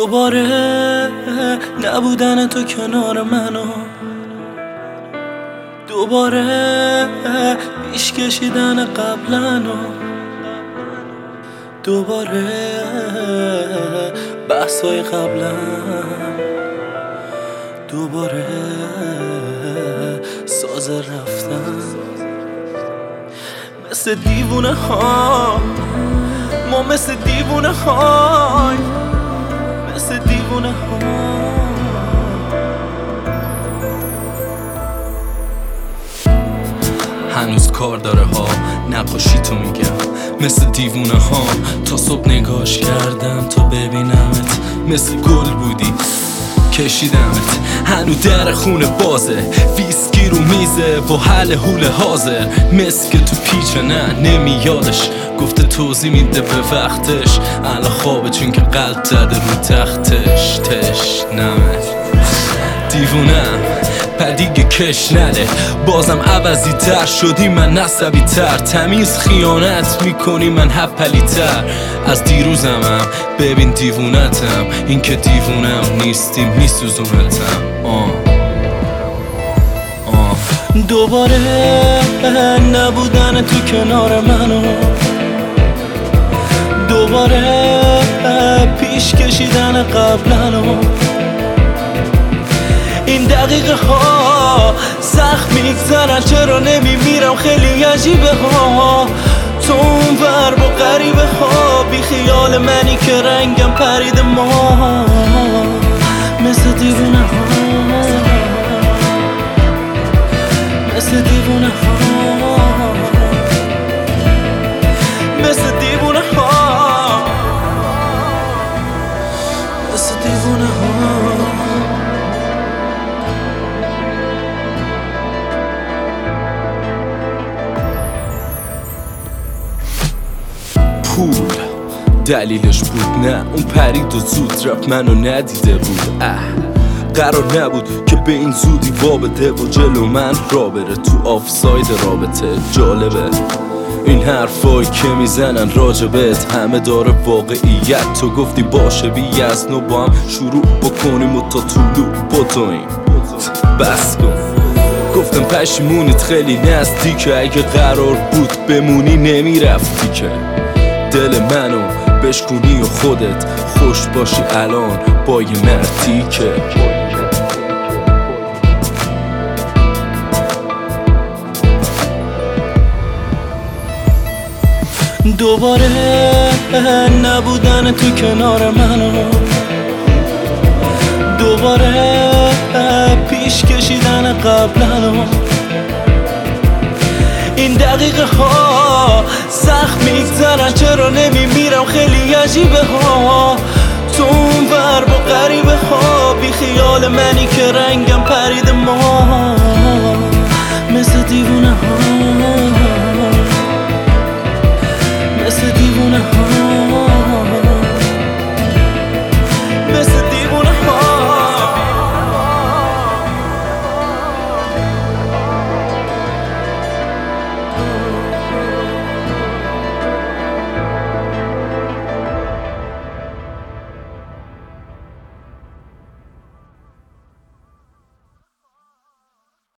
دوباره نبودن تو کنار منو، دوباره پیش کشیدن قبلنو، دوباره بحثای قبلم، دوباره ساز رفتن. مثل دیوونه ها ما، مثل دیوونه های، مثل دیوونه ها. هنوز کار داره ها، نقاشی تو میگم مثل دیوونه ها. تا صبح نگاش کردم تا ببینمت، مثل گل بودی کشیدمت. هنو در خونه بازه، ویسکی رو میزه با حل حول حاضر، مثل که تو پیچه نمیادش. گفته توضیح میده به وقتش، الان خوابه چون که قلب زده رو تختش. نمه دیوونم پر دیگه کش نده، بازم عوضی تر شدی من عصبی تر. تمیز خیانت میکنی من هپلی تر از دیروزمم. ببین دیوونتم، این که دیوونم نیستی میسوزونتم. دوباره نبودن تو کنار منو، دوباره پیش کشیدن قبلنو. این دقیقه ها سخت میگذرن، چرا نمیمیرم خیلی عجیبه ها. تو اون ور با غریبه ها، بی خیال منی که رنگم پرید ما، مثل دیوونه ها، مثل دیوونه ها، مثل دیوونه ها، مثل دیوونه ها. پول دلیلش بود، نه اون پرید و زود رفت منو ندیده بود. قرار نبود که به این زودی وا بده و جلو من را بره تو آفساید رابطه. جالبه این حرفایی که میزنن راجبت همه داره واقعیت. تو گفتی باشه بی از نو با هم شروع بکنیم و تا طولو بدویم. بس کن گفتم پشیمونیت خیلی نزدیکه، اگه قرار بود بمونی نمیرفتی که. دل منو بشکونی و خودت خوش باشی الان با یه مردی که. دوباره نبودن تو کنار منو، دوباره پیش کشیدن قبلنو. این دقیقه ها سخت میگذرن، چرا نمیمیرم خیلی عجیبه ها. تو اون ور با غریبه ها، بی خیال منی که رنگم پرید ما،